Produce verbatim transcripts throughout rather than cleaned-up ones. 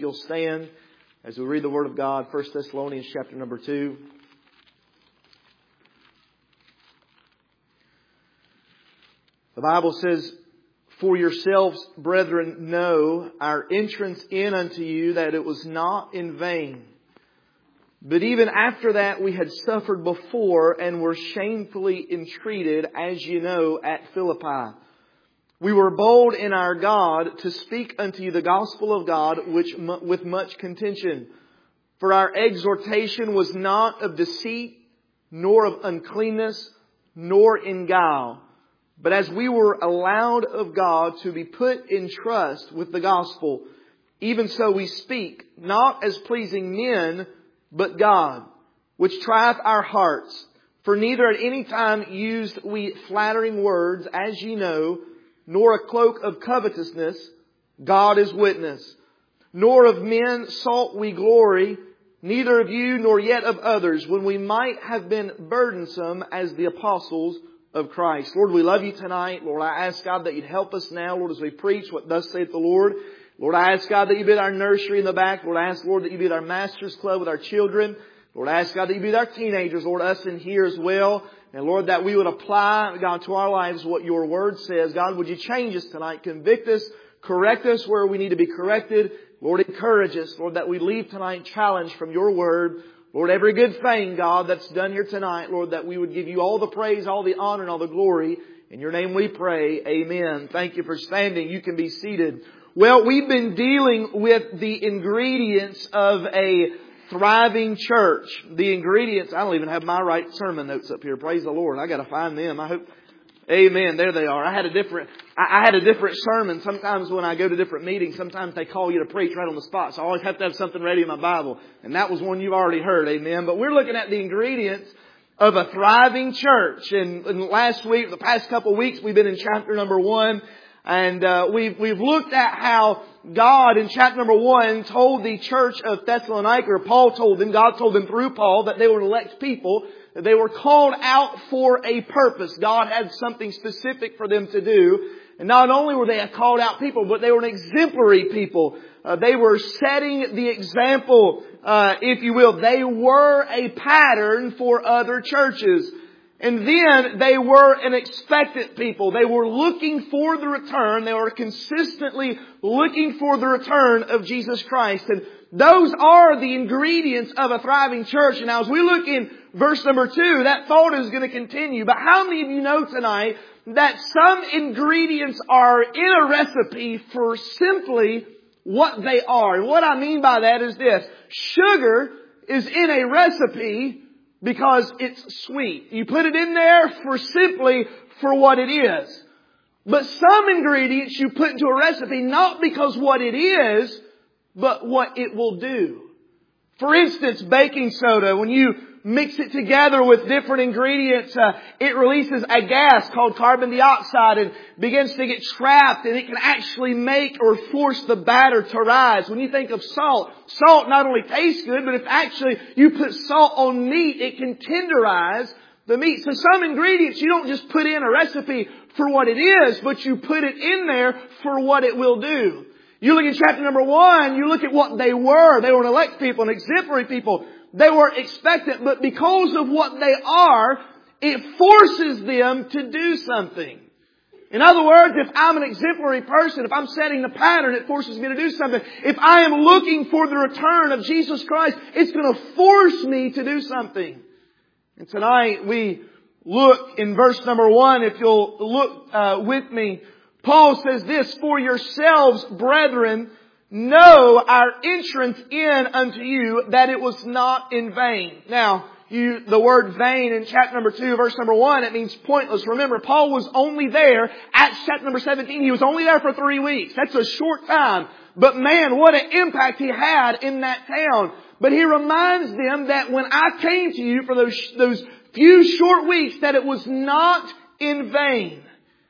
you'll stand as we read the Word of God, First Thessalonians chapter number two. The Bible says, "For yourselves, brethren, know our entrance in unto you, that it was not in vain. But even after that we had suffered before and were shamefully entreated, as you know, at Philippi. We were bold in our God to speak unto you the gospel of God, which with much contention. For our exhortation was not of deceit, nor of uncleanness, nor in guile. But as we were allowed of God to be put in trust with the gospel, even so we speak, not as pleasing men, but God, which trieth our hearts. For neither at any time used we flattering words, as ye know, nor a cloak of covetousness, God is witness. Nor of men sought we glory, neither of you nor yet of others, when we might have been burdensome as the apostles of Christ." Lord, we love you tonight. Lord, I ask God that you'd help us now, Lord, as we preach what thus saith the Lord. Lord, I ask God that you be at our nursery in the back. Lord, I ask, Lord, that you be at our master's club with our children. Lord, I ask God that you be with our teenagers, Lord, us in here as well. And Lord, that we would apply, God, to our lives what your Word says. God, would you change us tonight? Convict us, correct us where we need to be corrected. Lord, encourage us, Lord, that we leave tonight challenged from your Word. Lord, every good thing, God, that's done here tonight, Lord, that we would give you all the praise, all the honor, and all the glory. In your name we pray. Amen. Thank you for standing. You can be seated. Well, we've been dealing with the ingredients of a thriving church. The ingredients, I don't even have my right sermon notes up here. Praise the Lord. I got to find them. I hope. Amen. There they are. I had a different, I had a different sermon. Sometimes when I go to different meetings, sometimes they call you to preach right on the spot. So I always have to have something ready in my Bible. And that was one you've already heard. Amen. But we're looking at the ingredients of a thriving church. And, and last week, the past couple of weeks, we've been in chapter number one. And uh, we've we've looked at how God in chapter number one told the church of Thessalonica, or Paul told them, God told them through Paul, that they were elect people, that they were called out for a purpose. God had something specific for them to do. And not only were they a called out people, but they were an exemplary people. Uh, they were setting the example, uh, if you will. They were a pattern for other churches. And then they were an expectant people. They were looking for the return. They were consistently looking for the return of Jesus Christ. And those are the ingredients of a thriving church. And now as we look in verse number two, that thought is going to continue. But how many of you know tonight that some ingredients are in a recipe for simply what they are? And what I mean by that is this. Sugar is in a recipe because it's sweet. You put it in there for simply for what it is. But some ingredients you put into a recipe not because what it is, but what it will do. For instance, baking soda, when you mix it together with different ingredients, uh, it releases a gas called carbon dioxide and begins to get trapped, and it can actually make or force the batter to rise. When you think of salt, salt not only tastes good, but if actually you put salt on meat, it can tenderize the meat. So some ingredients you don't just put in a recipe for what it is, but you put it in there for what it will do. You look at chapter number one, you look at what they were. They were an elect people, an exemplary people. They were expectant, but because of what they are, it forces them to do something. In other words, if I'm an exemplary person, if I'm setting the pattern, it forces me to do something. If I am looking for the return of Jesus Christ, it's going to force me to do something. And tonight we look in verse number one, if you'll look uh, with me. Paul says this, "For yourselves, brethren, know our entrance in unto you, that it was not in vain." Now, you, the word vain in chapter number two, verse number one, it means pointless. Remember, Paul was only there at chapter number seventeen. He was only there for three weeks. That's a short time. But man, what an impact he had in that town. But he reminds them that when I came to you for those, those few short weeks, that it was not in vain.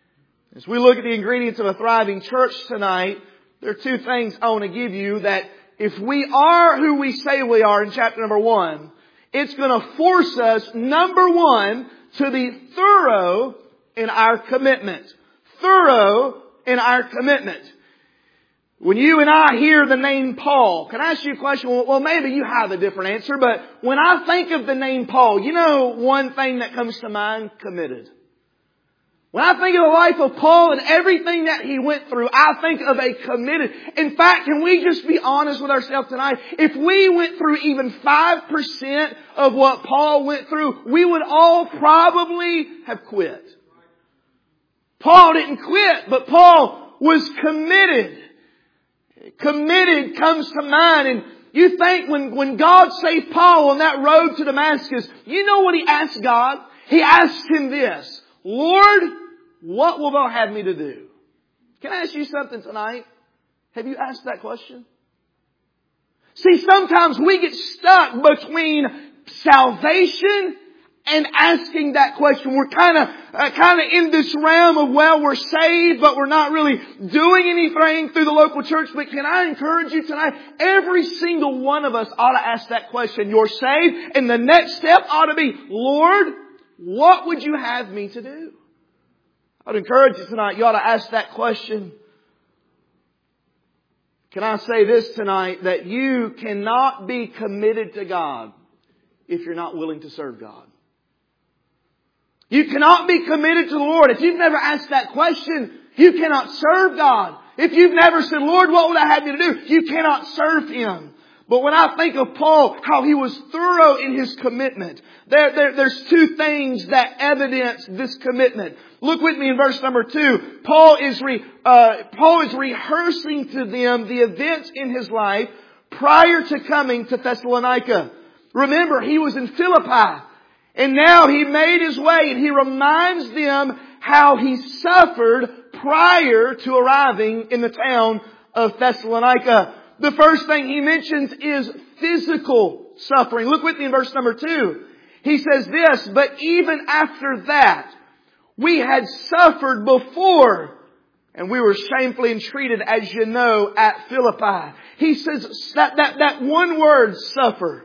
As we look at the ingredients of a thriving church tonight, there are two things I want to give you that if we are who we say we are in chapter number one, it's going to force us, number one, to be thorough in our commitment. Thorough in our commitment. When you and I hear the name Paul, can I ask you a question? Well, maybe you have a different answer, but when I think of the name Paul, you know one thing that comes to mind? Committed. When I think of the life of Paul and everything that he went through, I think of a committed. In fact, can we just be honest with ourselves tonight? If we went through even five percent of what Paul went through, we would all probably have quit. Paul didn't quit, but Paul was committed. Committed comes to mind. And you think when, when God saved Paul on that road to Damascus, you know what he asked God? He asked Him this: Lord, what will Thou have me to do? Can I ask you something tonight? Have you asked that question? See, sometimes we get stuck between salvation and asking that question. We're kind of uh, kind of in this realm of, well, we're saved, but we're not really doing anything through the local church. But can I encourage you tonight? Every single one of us ought to ask that question. You're saved, and the next step ought to be, Lord, what would You have me to do? I'd encourage you tonight, you ought to ask that question. Can I say this tonight, that you cannot be committed to God if you're not willing to serve God. You cannot be committed to the Lord. If you've never asked that question, you cannot serve God. If you've never said, Lord, what would I have you to do? You cannot serve Him. But when I think of Paul, how he was thorough in his commitment, there, there, there's two things that evidence this commitment. Look with me in verse number two. Paul is, re, uh, Paul is rehearsing to them the events in his life prior to coming to Thessalonica. Remember, he was in Philippi. And now he made his way, and he reminds them how he suffered prior to arriving in the town of Thessalonica. The first thing he mentions is physical suffering. Look with me in verse number two. He says this: but even after that, we had suffered before, and we were shamefully entreated, as you know, at Philippi. He says that, that, that one word, suffer.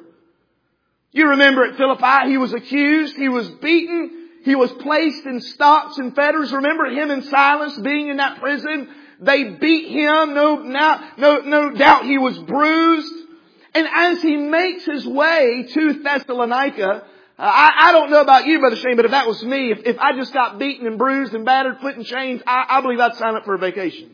You remember at Philippi, he was accused, he was beaten, he was placed in stocks and fetters. Remember him and Silas being in that prison? They beat him. No, no, no, no doubt he was bruised. And as he makes his way to Thessalonica, uh, I, I don't know about you, Brother Shane, but if that was me, if, if I just got beaten and bruised and battered, put in chains, I, I believe I'd sign up for a vacation.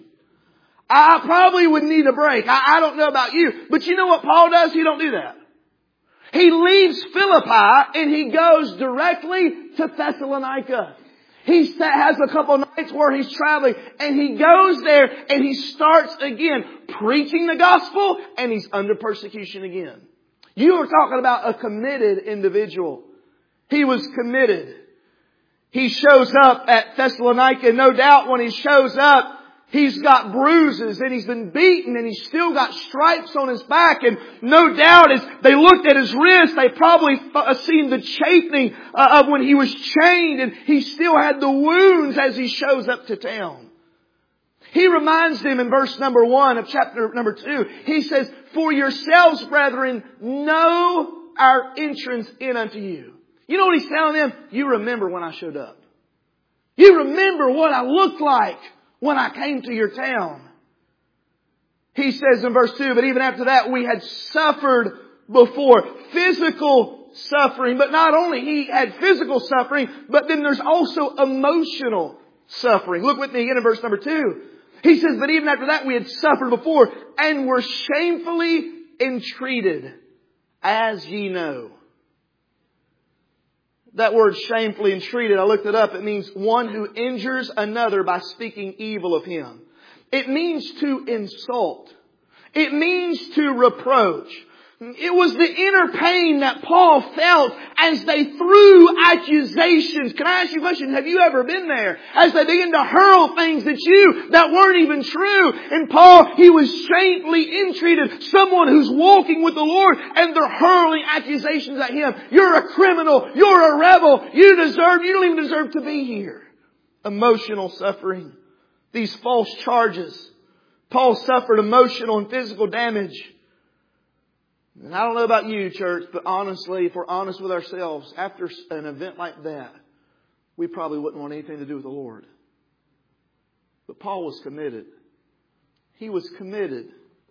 I probably would need a break. I, I don't know about you. But you know what Paul does? He don't do that. He leaves Philippi and he goes directly to Thessalonica. He has a couple of nights where he's traveling, and he goes there and he starts again preaching the gospel, and he's under persecution again. You are talking about a committed individual. He was committed. He shows up at Thessalonica. No doubt when he shows up, he's got bruises and he's been beaten and he's still got stripes on his back. And no doubt as they looked at his wrist, they probably seen the chafing of when he was chained, and he still had the wounds as he shows up to town. He reminds them in verse number one of chapter number two. He says, for yourselves, brethren, know our entrance in unto you. You know what he's telling them? You remember when I showed up. You remember what I looked like when I came to your town. He says in verse two, but even after that we had suffered before. Physical suffering. But not only he had physical suffering, but then there's also emotional suffering. Look with me again in verse number two. He says, but even after that we had suffered before, and were shamefully entreated, as ye know. That word shamefully entreated, I looked it up. It means one who injures another by speaking evil of him. It means to insult. It means to reproach. It was the inner pain that Paul felt as they threw accusations. Can I ask you a question? Have you ever been there? As they began to hurl things at you that weren't even true. And Paul, he was shamefully entreated. Someone who's walking with the Lord, and they're hurling accusations at him. You're a criminal. You're a rebel. You deserve, you don't even deserve to be here. Emotional suffering. These false charges. Paul suffered emotional and physical damage. And I don't know about you, church, but honestly, if we're honest with ourselves, after an event like that, we probably wouldn't want anything to do with the Lord. But Paul was committed. He was committed.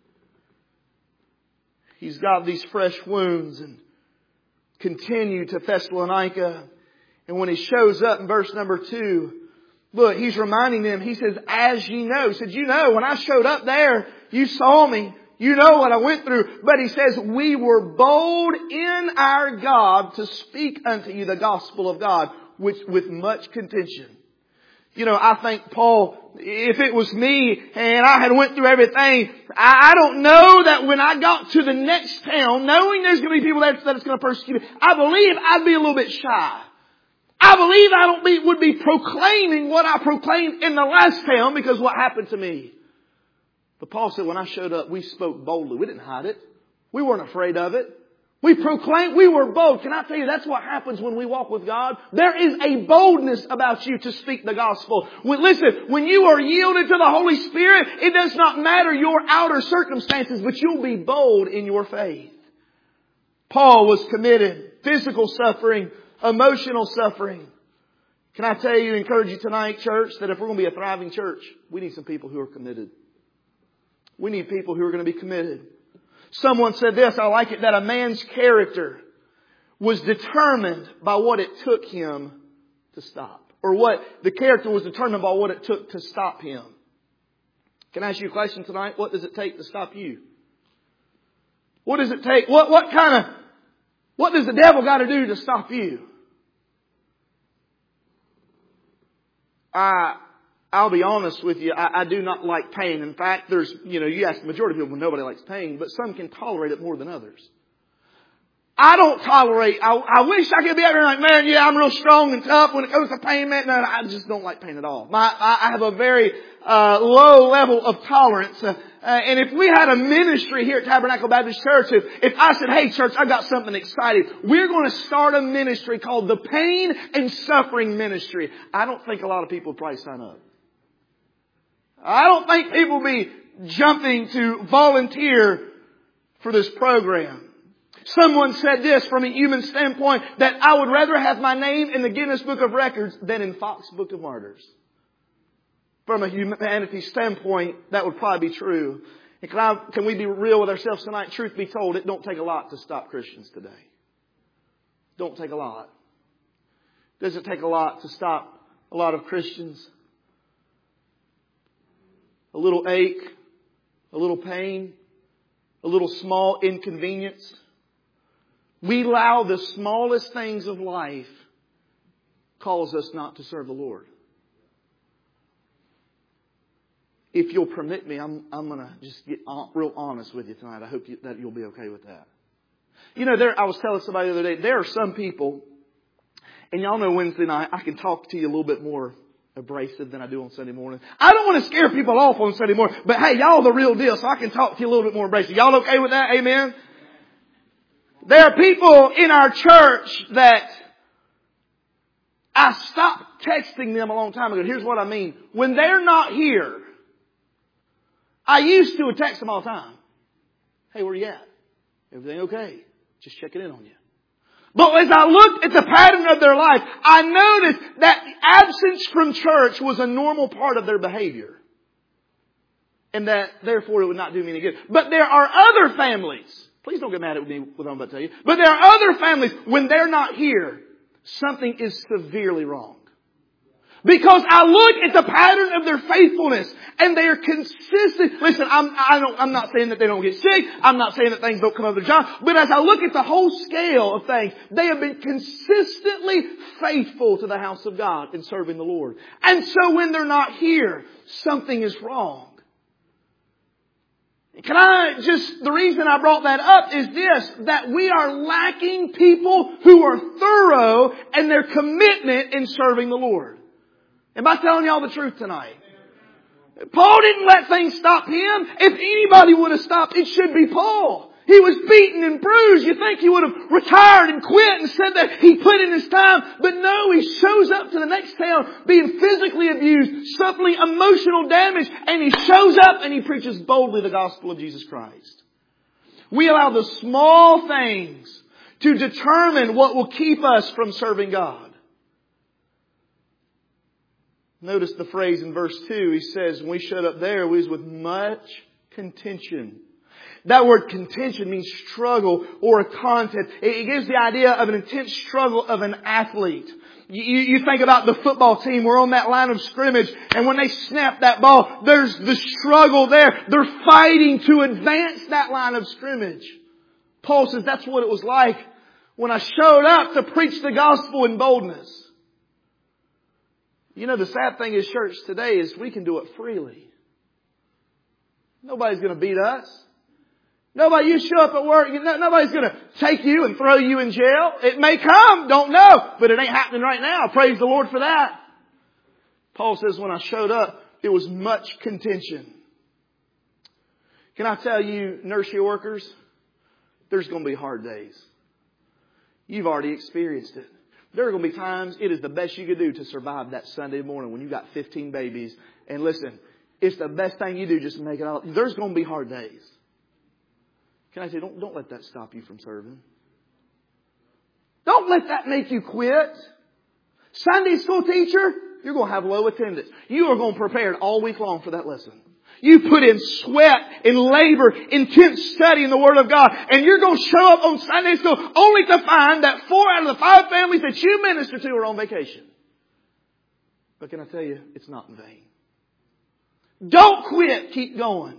He's got these fresh wounds and continued to Thessalonica. And when he shows up in verse number two, look, he's reminding them, he says, as ye know. He said, you know, when I showed up there, you saw me. You know what I went through. But he says, we were bold in our God to speak unto you the gospel of God, which with much contention. You know, I think Paul, if it was me and I had went through everything, I don't know that when I got to the next town, knowing there's going to be people there that it's going to persecute me, I believe I'd be a little bit shy. I believe I don't be, would be proclaiming what I proclaimed in the last town because what happened to me. But Paul said when I showed up, we spoke boldly. We didn't hide it. We weren't afraid of it. We proclaimed, we were bold. Can I tell you, that's what happens when we walk with God. There is a boldness about you to speak the gospel. When, listen, when you are yielded to the Holy Spirit, it does not matter your outer circumstances, but you'll be bold in your faith. Paul was committed. Physical suffering, emotional suffering. Can I tell you, encourage you tonight, church, that if we're going to be a thriving church, we need some people who are committed. We need people who are going to be committed. Someone said this, I like it, that a man's character was determined by what it took him to stop. Or what the character was determined by what it took to stop him. Can I ask you a question tonight? What does it take to stop you? What does it take? What, what kind of, what does the devil got to do to stop you? I, I'll be honest with you, I, I do not like pain. In fact, there's, you know, you ask the majority of people, nobody likes pain, but some can tolerate it more than others. I don't tolerate, I, I wish I could be out here like, man, yeah, I'm real strong and tough when it comes to pain, man. No, I just don't like pain at all. My, I, I have a very uh, low level of tolerance. Uh, uh, and if we had a ministry here at Tabernacle Baptist Church, if, if I said, hey church, I got something exciting. We're going to start a ministry called the Pain and Suffering Ministry. I don't think a lot of people would probably sign up. I don't think people will be jumping to volunteer for this program. Someone said this from a human standpoint, that I would rather have my name in the Guinness Book of Records than in Fox Book of Martyrs. From a humanity standpoint, that would probably be true. And can, I, can we be real with ourselves tonight? Truth be told, it don't take a lot to stop Christians today. Don't take a lot. Does it take a lot to stop a lot of Christians? A little ache, a little pain, a little small inconvenience. We allow the smallest things of life cause us not to serve the Lord. If you'll permit me, I'm, I'm going to just get real honest with you tonight. I hope you, that you'll be okay with that. You know, there, I was telling somebody the other day, there are some people, and y'all know Wednesday night, I can talk to you a little bit more abrasive than I do on Sunday morning. I don't want to scare people off on Sunday morning, but hey, y'all the real deal, so I can talk to you a little bit more abrasive. Y'all okay with that? Amen? There are people in our church that I stopped texting them a long time ago. Here's what I mean. When they're not here, I used to text them all the time. Hey, where you at? Everything okay? Just checking in on you. But as I looked at the pattern of their life, I noticed that absence from church was a normal part of their behavior. And that, therefore, it would not do me any good. But there are other families. Please don't get mad at me with what I'm about to tell you. But there are other families, when they're not here, something is severely wrong. Because I look at the pattern of their faithfulness and they are consistent. Listen, I'm, I don't, I'm not saying that they don't get sick. I'm not saying that things don't come up their job. But as I look at the whole scale of things, they have been consistently faithful to the house of God in serving the Lord. And so when they're not here, something is wrong. Can I just, the reason I brought that up is this, that we are lacking people who are thorough in their commitment in serving the Lord. Am I telling y'all the truth tonight? Paul didn't let things stop him. If anybody would have stopped, it should be Paul. He was beaten and bruised. You think he would have retired and quit and said that he put in his time. But no, he shows up to the next town being physically abused, suffering emotional damage, and he shows up and he preaches boldly the gospel of Jesus Christ. We allow the small things to determine what will keep us from serving God. Notice the phrase in verse two. He says, when we showed up there, we was with much contention. That word contention means struggle or a contest. It gives the idea of an intense struggle of an athlete. You, you think about the football team. We're on that line of scrimmage. And when they snap that ball, there's the struggle there. They're fighting to advance that line of scrimmage. Paul says that's what it was like when I showed up to preach the gospel in boldness. You know, the sad thing is, church, today is we can do it freely. Nobody's going to beat us. Nobody, you show up at work, you know, nobody's going to take you and throw you in jail. It may come, don't know, but it ain't happening right now. Praise the Lord for that. Paul says, when I showed up, it was much contention. Can I tell you, nursery workers, there's going to be hard days. You've already experienced it. There are going to be times it is the best you could do to survive that Sunday morning when you've got fifteen babies. And listen, it's the best thing you do just to make it out. There's going to be hard days. Can I say, don't, don't let that stop you from serving. Don't let that make you quit. Sunday school teacher, you're going to have low attendance. You are going to prepare all week long for that lesson. You put in sweat and labor, intense study in the Word of God, and you're going to show up on Sunday school only to find that four out of the five families that you minister to are on vacation. But can I tell you, it's not in vain. Don't quit. Keep going.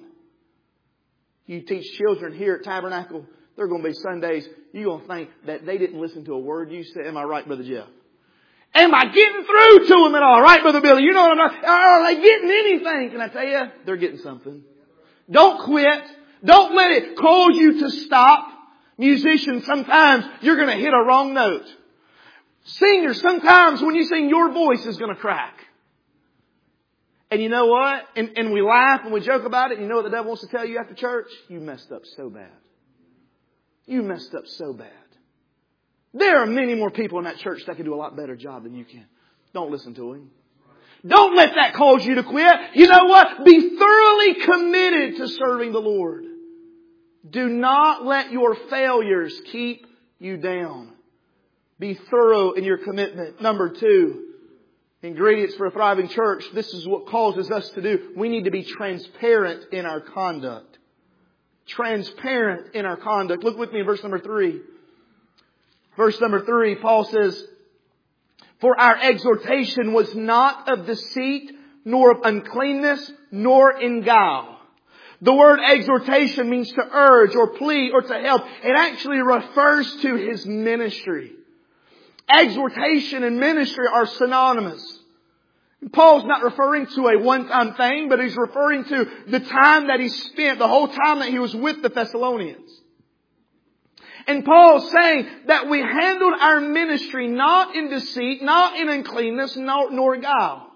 You teach children here at Tabernacle, there are going to be Sundays you're going to think that they didn't listen to a word you said. Am I right, Brother Jeff? Am I getting through to them at all? Right, Brother Billy? You know what I'm not. Are they getting anything? Can I tell you? They're getting something. Don't quit. Don't let it cause you to stop. Musicians, sometimes you're going to hit a wrong note. Singers, sometimes when you sing, your voice is going to crack. And you know what? And, and we laugh and we joke about it. You know what the devil wants to tell you after church? You messed up so bad. You messed up so bad. There are many more people in that church that can do a lot better job than you can. Don't listen to him. Don't let that cause you to quit. You know what? Be thoroughly committed to serving the Lord. Do not let your failures keep you down. Be thorough in your commitment. Number two, ingredients for a thriving church. This is what causes us to do. We need to be transparent in our conduct. Transparent in our conduct. Look with me in verse number three. Verse number three, Paul says, for our exhortation was not of deceit, nor of uncleanness, nor in guile. The word exhortation means to urge or plead or to help. It actually refers to his ministry. Exhortation and ministry are synonymous. Paul's not referring to a one-time thing, but he's referring to the time that he spent, the whole time that he was with the Thessalonians. And Paul's saying that we handled our ministry not in deceit, not in uncleanness, nor, nor guile.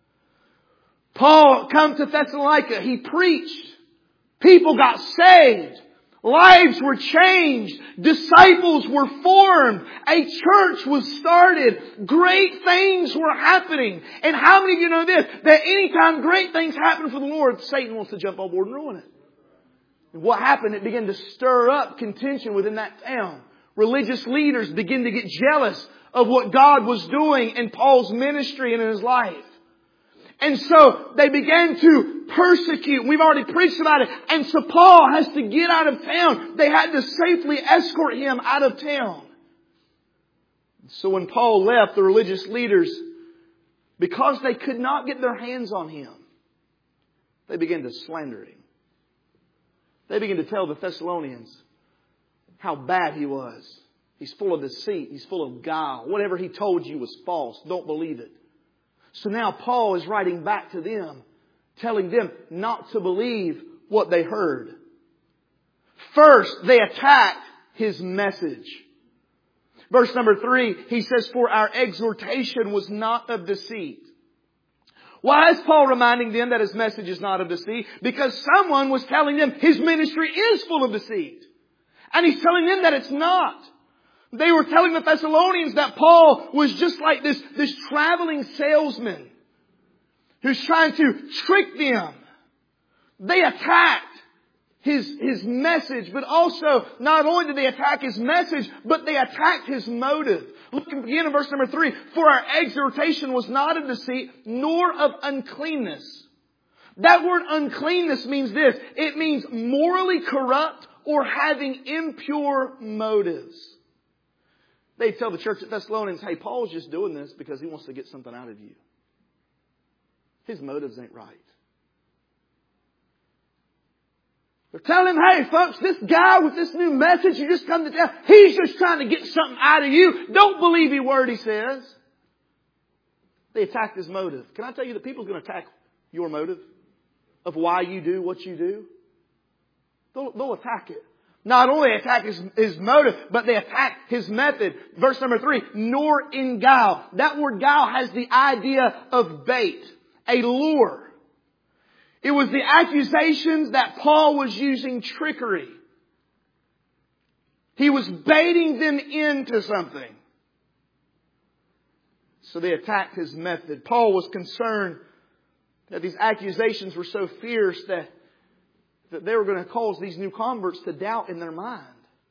Paul come to Thessalonica. He preached. People got saved. Lives were changed. Disciples were formed. A church was started. Great things were happening. And how many of you know this? That anytime great things happen for the Lord, Satan wants to jump on board and ruin it. And what happened? It began to stir up contention within that town. Religious leaders began to get jealous of what God was doing in Paul's ministry and in his life. And so they began to persecute. We've already preached about it. And so Paul has to get out of town. They had to safely escort him out of town. So when Paul left, the religious leaders, because they could not get their hands on him, they began to slander him. They began to tell the Thessalonians how bad he was. He's full of deceit. He's full of guile. Whatever he told you was false. Don't believe it. So now Paul is writing back to them, telling them not to believe what they heard. First, they attacked his message. Verse number three, he says, for our exhortation was not of deceit. Why is Paul reminding them that his message is not of deceit? Because someone was telling them his ministry is full of deceit. And he's telling them that it's not. They were telling the Thessalonians that Paul was just like this, this traveling salesman who's trying to trick them. They attacked his, his message, but also not only did they attack his message, but they attacked his motive. Look again in verse number three. For our exhortation was not of deceit, nor of uncleanness. That word uncleanness means this. It means morally corrupt or having impure motives. They tell the church at Thessalonians, hey, Paul's just doing this because he wants to get something out of you. His motives ain't right. They're telling him, hey folks, this guy with this new message you just come to tell, he's just trying to get something out of you. Don't believe every word he says. They attacked his motive. Can I tell you that people's going to attack your motive of why you do what you do? They'll, they'll attack it. Not only attack his, his motive, but they attack his method. Verse number three, nor in guile. That word guile has the idea of bait, a lure. It was the accusations that Paul was using trickery. He was baiting them into something. So they attacked his method. Paul was concerned that these accusations were so fierce that that they were going to cause these new converts to doubt in their mind.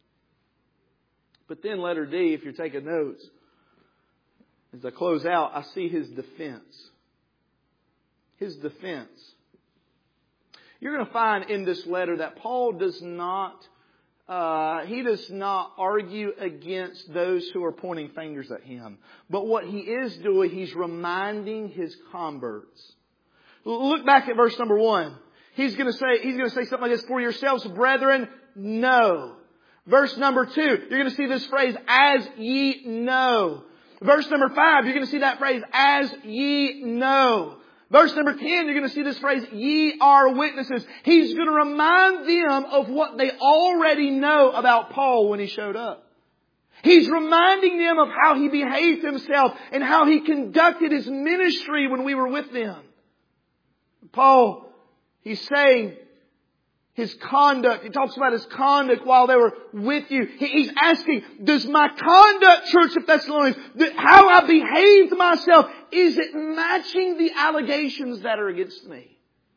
But then letter D, if you're taking notes, as I close out, I see his defense. His defense. You're going to find in this letter that Paul does not, uh, he does not argue against those who are pointing fingers at him. But what he is doing, he's reminding his converts. Look back at verse number one. He's going to say, he's going to say something like this, for yourselves, brethren, know. Verse number two, you're going to see this phrase, as ye know. Verse number five, you're going to see that phrase, as ye know. Verse number ten, you're going to see this phrase, ye are witnesses. He's going to remind them of what they already know about Paul when he showed up. He's reminding them of how he behaved himself and how he conducted his ministry when we were with them. Paul, he's saying his conduct. He talks about his conduct while they were with you. He's asking, does my conduct, Church of Thessalonians, how I behaved myself, is it matching the allegations that are against me?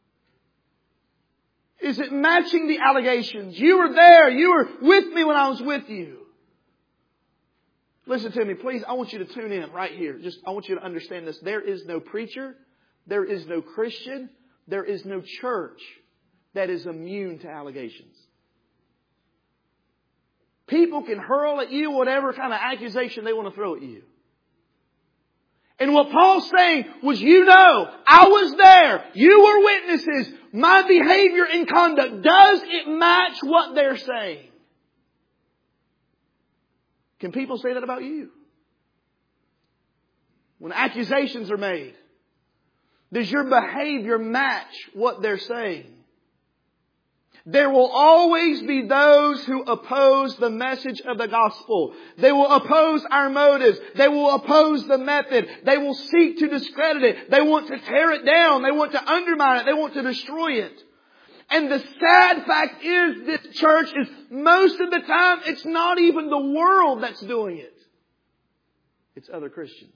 Is it matching the allegations? You were there. You were with me when I was with you. Listen to me, please. I want you to tune in right here. Just, I want you to understand this. There is no preacher. There is no Christian. There is no church that is immune to allegations. People can hurl at you whatever kind of accusation they want to throw at you. And what Paul's saying was, you know, I was there. You were witnesses. My behavior and conduct, does it match what they're saying? Can people say that about you? When accusations are made, does your behavior match what they're saying? There will always be those who oppose the message of the gospel. They will oppose our motives. They will oppose the method. They will seek to discredit it. They want to tear it down. They want to undermine it. They want to destroy it. And the sad fact is, this church is most of the time, it's not even the world that's doing it. It's other Christians.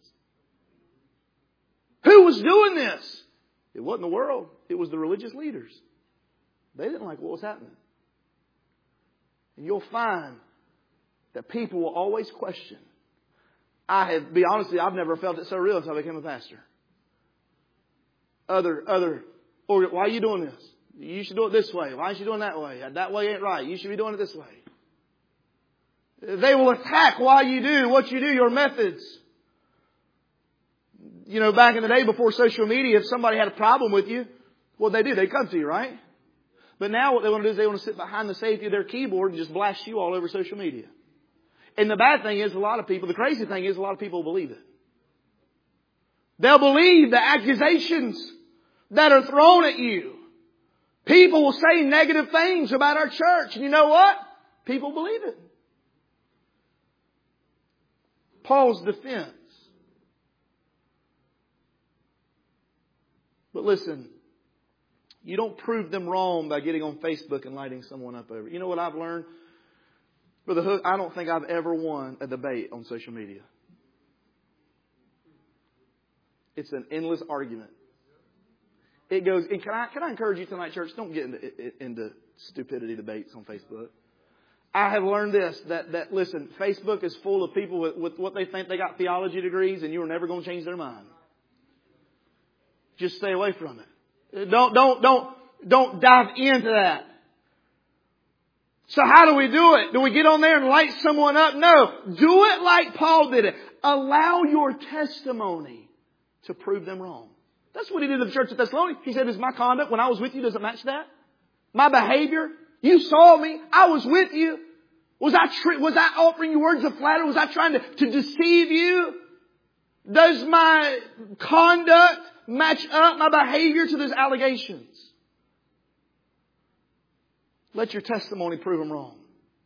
Who was doing this? It wasn't the world. It was the religious leaders. They didn't like what was happening. And you'll find that people will always question. I have, be honest with you, I've never felt it so real until I became a pastor. Other, other, or why are you doing this? You should do it this way. Why aren't you doing that way? That way ain't right. You should be doing it this way. They will attack why you do what you do, your methods. You know, back in the day before social media, if somebody had a problem with you, what they do? They come to you, right? But now what they want to do is they want to sit behind the safety of their keyboard and just blast you all over social media. And the bad thing is, a lot of people, the crazy thing is, a lot of people believe it. They'll believe the accusations that are thrown at you. People will say negative things about our church. And you know what? People believe it. Paul's defense. But listen, you don't prove them wrong by getting on Facebook and lighting someone up over. You know what I've learned? Brother Hook, I don't think I've ever won a debate on social media. It's an endless argument. It goes, and can I, can I encourage you tonight, church, don't get into, into stupidity debates on Facebook. I have learned this, that, that listen, Facebook is full of people with, with what they think they got theology degrees, and you are never going to change their mind. Just stay away from it. Don't, don't, don't, don't dive into that. So how do we do it? Do we get on there and light someone up? No. Do it like Paul did it. Allow your testimony to prove them wrong. That's what he did in the church at Thessalonica. He said, is my conduct when I was with you, does it match that? My behavior? You saw me. I was with you. Was I tri- was I offering you words of flattery? Was I trying to, to deceive you? Does my conduct match up, my behavior, to those allegations? Let your testimony prove them wrong.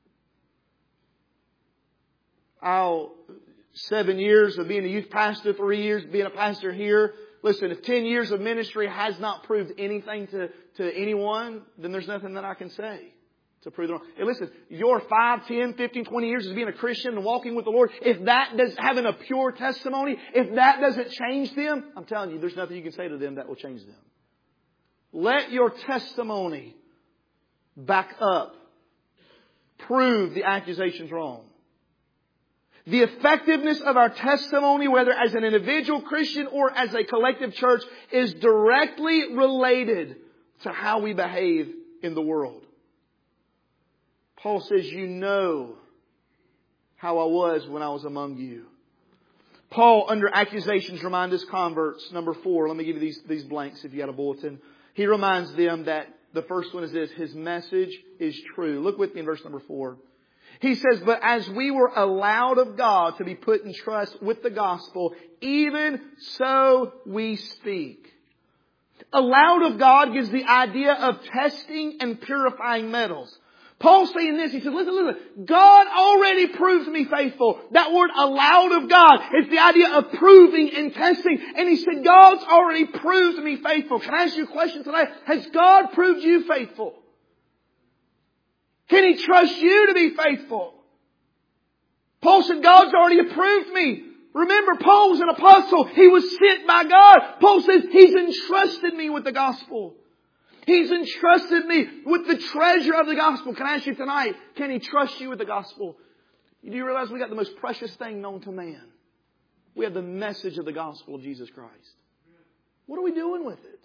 I'll, seven years of being a youth pastor, three years of being a pastor here. Listen, if ten years of ministry has not proved anything to, to anyone, then there's nothing that I can say to prove them wrong. And listen, your five, ten, fifteen, twenty years as being a Christian and walking with the Lord, if that does, having a pure testimony, if that doesn't change them, I'm telling you, there's nothing you can say to them that will change them. Let your testimony back up. Prove the accusations wrong. The effectiveness of our testimony, whether as an individual Christian or as a collective church, is directly related to how we behave in the world. Paul says, you know how I was when I was among you. Paul, under accusations, reminds his converts. Number four, let me give you these, these blanks if you got a bulletin. He reminds them that the first one is this: his message is true. Look with me in verse number four. He says, but as we were allowed of God to be put in trust with the gospel, even so we speak. Allowed of God gives the idea of testing and purifying metals. Paul's saying this. He says, listen, listen. God already proves me faithful. That word allowed of God is the idea of proving and testing. And he said, God's already proved me faithful. Can I ask you a question tonight? Has God proved you faithful? Can He trust you to be faithful? Paul said, God's already approved me. Remember, Paul was an apostle. He was sent by God. Paul says, He's entrusted me with the gospel. He's entrusted me with the treasure of the gospel. Can I ask you tonight, can He trust you with the gospel? Do you realize we got the most precious thing known to man? We have the message of the gospel of Jesus Christ. What are we doing with it?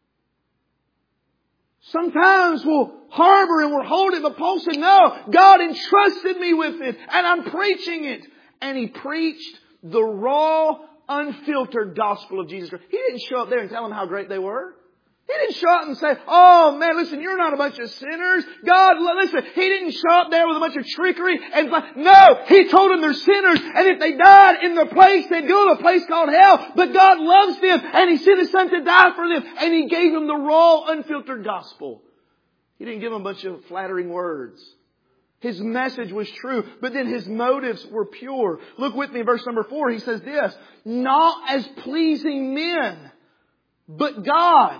Sometimes we'll harbor and we'll hold it, but Paul said, no, God entrusted me with it and I'm preaching it. And he preached the raw, unfiltered gospel of Jesus Christ. He didn't show up there and tell them how great they were. He didn't show up and say, oh man, listen, you're not a bunch of sinners. God, listen, He didn't show up there with a bunch of trickery. And no, He told them they're sinners. And if they died in their place, they'd go to a place called hell. But God loves them and He sent His Son to die for them. And He gave them the raw, unfiltered gospel. He didn't give them a bunch of flattering words. His message was true, but then His motives were pure. Look with me in verse number four. He says this, not as pleasing men, but God.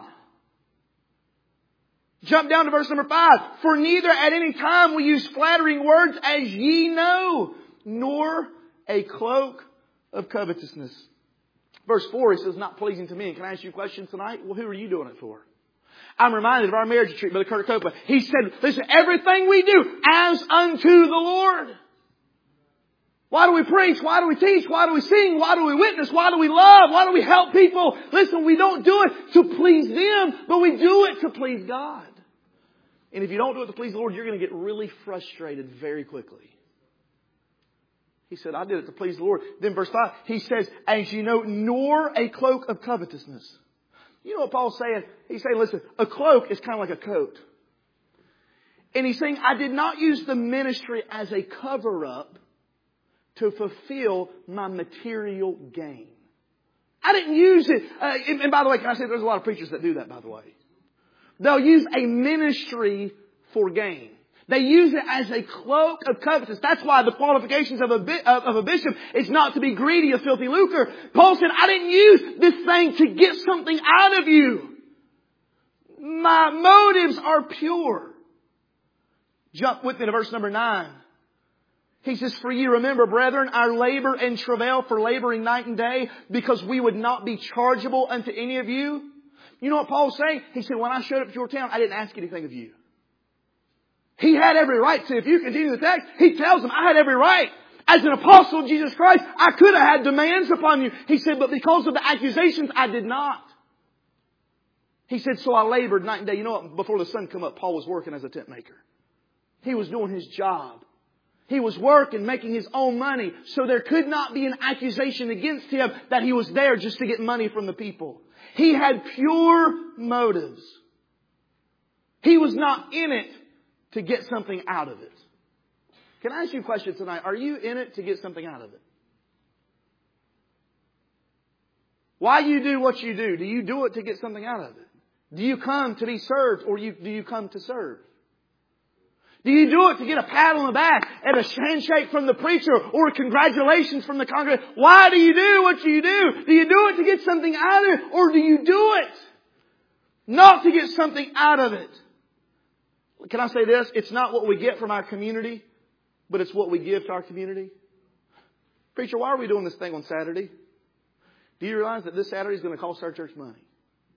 Jump down to verse number five. For neither at any time we use flattering words, as ye know, nor a cloak of covetousness. Verse four, he says, not pleasing to men. Can I ask you a question tonight? Well, who are you doing it for? I'm reminded of our marriage retreat, Brother Kurt Copeland. He said, listen, everything we do as unto the Lord. Why do we preach? Why do we teach? Why do we sing? Why do we witness? Why do we love? Why do we help people? Listen, we don't do it to please them, but we do it to please God. And if you don't do it to please the Lord, you're going to get really frustrated very quickly. He said, I did it to please the Lord. Then verse five, he says, as you know, nor a cloak of covetousness. You know what Paul's saying? He's saying, listen, a cloak is kind of like a coat. And he's saying, I did not use the ministry as a cover-up to fulfill my material gain. I didn't use it. Uh, and, and by the way, can I say there's a lot of preachers that do that, by the way. They'll use a ministry for gain. They use it as a cloak of covetousness. That's why the qualifications of a, of a bishop is not to be greedy of filthy lucre. Paul said, I didn't use this thing to get something out of you. My motives are pure. Jump with me to verse number nine. He says, for ye remember, brethren, our labor and travail for laboring night and day, because we would not be chargeable unto any of you. You know what Paul's saying? He said, when I showed up to your town, I didn't ask anything of you. He had every right to. If you continue the text, he tells them, I had every right. As an apostle of Jesus Christ, I could have had demands upon you. He said, but because of the accusations, I did not. He said, so I labored night and day. You know what? Before the sun come up, Paul was working as a tent maker. He was doing his job. He was working, making his own money. So there could not be an accusation against him that he was there just to get money from the people. He had pure motives. He was not in it to get something out of it. Can I ask you a question tonight? Are you in it to get something out of it? Why you do what you do? Do you do it to get something out of it? Do you come to be served, or you, do you come to serve? Do you do it to get a pat on the back and a handshake from the preacher or congratulations from the congregation? Why do you do what you do? Do you do it to get something out of it, or do you do it not to get something out of it? Can I say this? It's not what we get from our community, but it's what we give to our community. Preacher, why are we doing this thing on Saturday? Do you realize that this Saturday is going to cost our church money?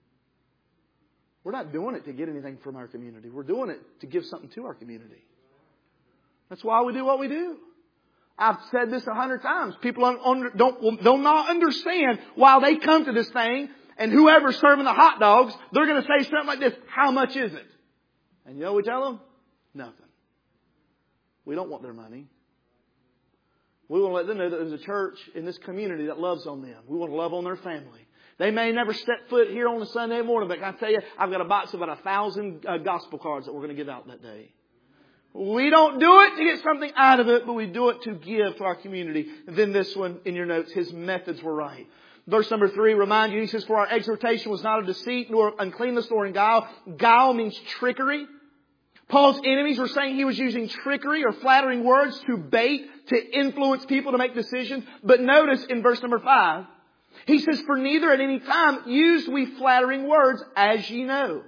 We're not doing it to get anything from our community. We're doing it to give something to our community. That's why we do what we do. I've said this a hundred times. People don't, don't, don't not understand why they come to this thing, and whoever's serving the hot dogs, they're going to say something like this, how much is it? And you know what we tell them? Nothing. We don't want their money. We want to let them know that there's a church in this community that loves on them. We want to love on their family. They may never step foot here on a Sunday morning, but I tell you, I've got a box of about a thousand uh, gospel cards that we're going to give out that day. We don't do it to get something out of it, but we do it to give to our community. And then this one in your notes, his methods were right. Verse number three, remind you, he says, for our exhortation was not of deceit, nor uncleanness, nor in guile. Guile means trickery. Paul's enemies were saying he was using trickery or flattering words to bait, to influence people to make decisions. But notice in verse number five, he says, for neither at any time used we flattering words, as ye know.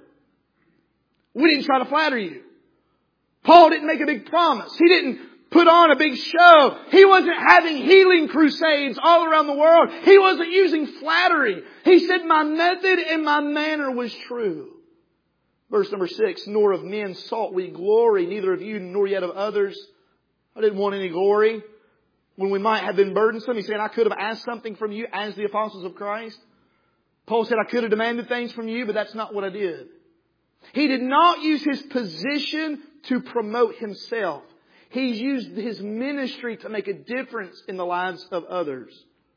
We didn't try to flatter you. Paul didn't make a big promise. He didn't put on a big show. He wasn't having healing crusades all around the world. He wasn't using flattery. He said, my method and my manner was true. Verse number six, nor of men sought we glory, neither of you nor yet of others. I didn't want any glory when we might have been burdensome. He said, I could have asked something from you as the apostles of Christ. Paul said, I could have demanded things from you, but that's not what I did. He did not use his position to promote himself. He's used his ministry to make a difference in the lives of others.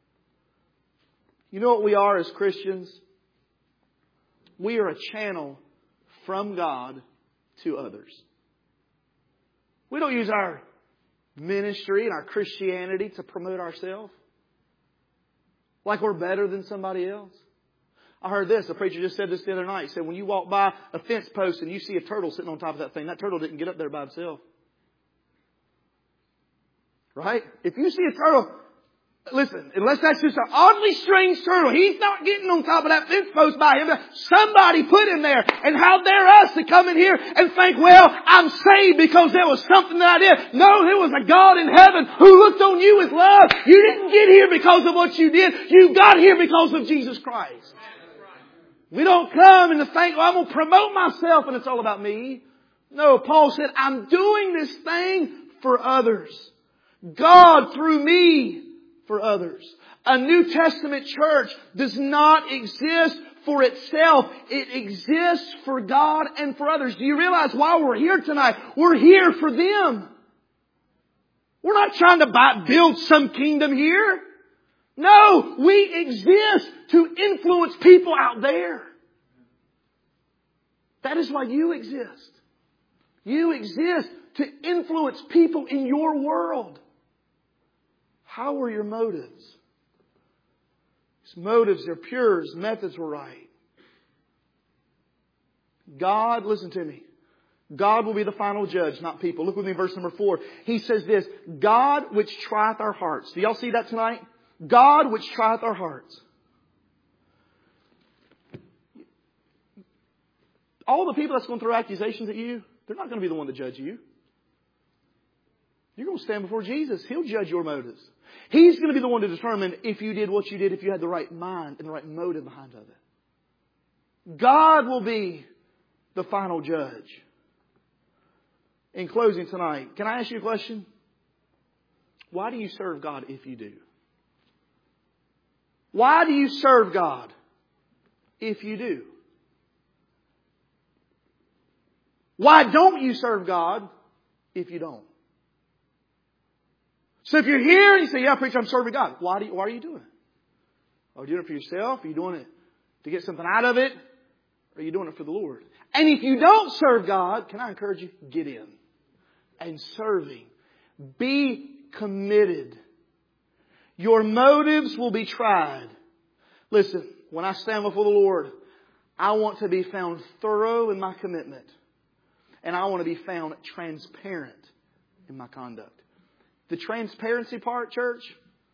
You know what we are as Christians? We are a channel from God to others. We don't use our ministry and our Christianity to promote ourselves like we're better than somebody else. I heard this. The preacher just said this the other night. He said, when you walk by a fence post and you see a turtle sitting on top of that thing, that turtle didn't get up there by himself. Right? If you see a turtle, listen, unless that's just an oddly strange turtle, he's not getting on top of that fence post by him. Somebody put him there. And how dare us to come in here and think, well, I'm saved because there was something that I did. No, there was a God in heaven who looked on you with love. You didn't get here because of what you did. You got here because of Jesus Christ. We don't come and think, well, I'm going to promote myself and it's all about me. No, Paul said, I'm doing this thing for others. God through me for others. A New Testament church does not exist for itself. It exists for God and for others. Do you realize why we're here tonight? We're here for them. We're not trying to buy, build some kingdom here. No, we exist to influence people out there. That is why you exist. You exist to influence people in your world. How were your motives? His motives are pure. His methods were right. God, listen to me. God will be the final judge, not people. Look with me, verse number four. He says this, God which trieth our hearts. Do y'all see that tonight? God which trieth our hearts. All the people that's going to throw accusations at you, they're not going to be the one to judge you. You're going to stand before Jesus. He'll judge your motives. He's going to be the one to determine if you did what you did, if you had the right mind and the right motive behind of it. God will be the final judge. In closing tonight, can I ask you a question? Why do you serve God if you do? Why do you serve God if you do? Why don't you serve God if you don't? So if you're here and you say, yeah, preacher, I'm serving God. Why, do you, why are you doing it? Are you doing it for yourself? Are you doing it to get something out of it? Or are you doing it for the Lord? And if you don't serve God, can I encourage you? Get in. And serving. Be committed. Your motives will be tried. Listen, when I stand before the Lord, I want to be found thorough in my commitment. And I want to be found transparent in my conduct. The transparency part, church,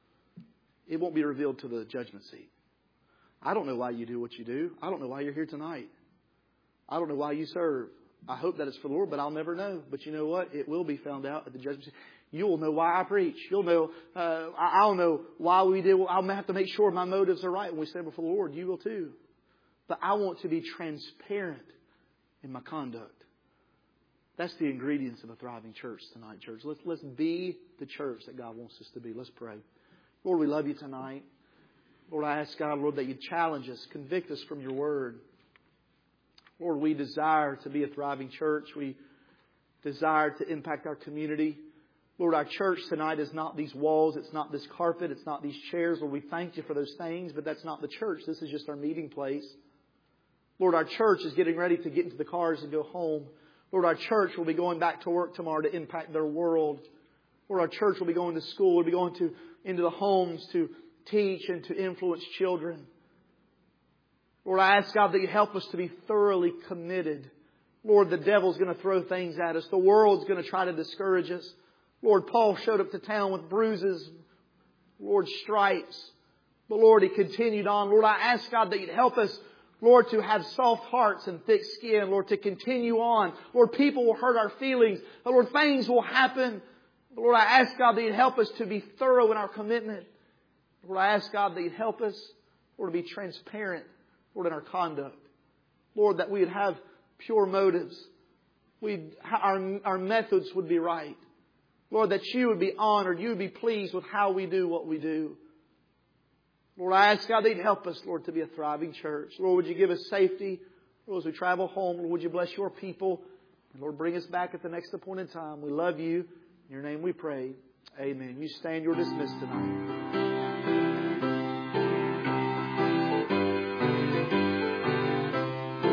it won't be revealed to the judgment seat. I don't know why you do what you do. I don't know why you're here tonight. I don't know why you serve. I hope that it's for the Lord, but I'll never know. But you know what? It will be found out at the judgment seat. You'll know why I preach. You'll know, uh, I'll know why we did. I'll have to make sure my motives are right when we stand before the Lord. You will too. But I want to be transparent in my conduct. That's the ingredients of a thriving church tonight, church. Let's, let's be the church that God wants us to be. Let's pray. Lord, we love you tonight. Lord, I ask God, Lord, that you challenge us, convict us from your word. Lord, we desire to be a thriving church. We desire to impact our community. Lord, our church tonight is not these walls. It's not this carpet. It's not these chairs. Lord, we thank you for those things, but that's not the church. This is just our meeting place. Lord, our church is getting ready to get into the cars and go home. Lord, our church will be going back to work tomorrow to impact their world. Lord, our church will be going to school. We'll be going to into the homes to teach and to influence children. Lord, I ask God that you help us to be thoroughly committed. Lord, the devil's going to throw things at us. The world's going to try to discourage us. Lord, Paul showed up to town with bruises, Lord, stripes. But Lord, he continued on. Lord, I ask God that you'd help us, Lord, to have soft hearts and thick skin. Lord, to continue on. Lord, people will hurt our feelings. But Lord, things will happen. But Lord, I ask God that you'd help us to be thorough in our commitment. Lord, I ask God that you'd help us, Lord, to be transparent, Lord, in our conduct. Lord, that we would have pure motives. We'd, our, our methods would be right. Lord, that you would be honored. You would be pleased with how we do what we do. Lord, I ask God that you'd help us, Lord, to be a thriving church. Lord, would you give us safety? Lord, as we travel home, Lord, would you bless your people? And Lord, bring us back at the next appointed time. We love you. In your name we pray. Amen. You stand. You're dismissed tonight.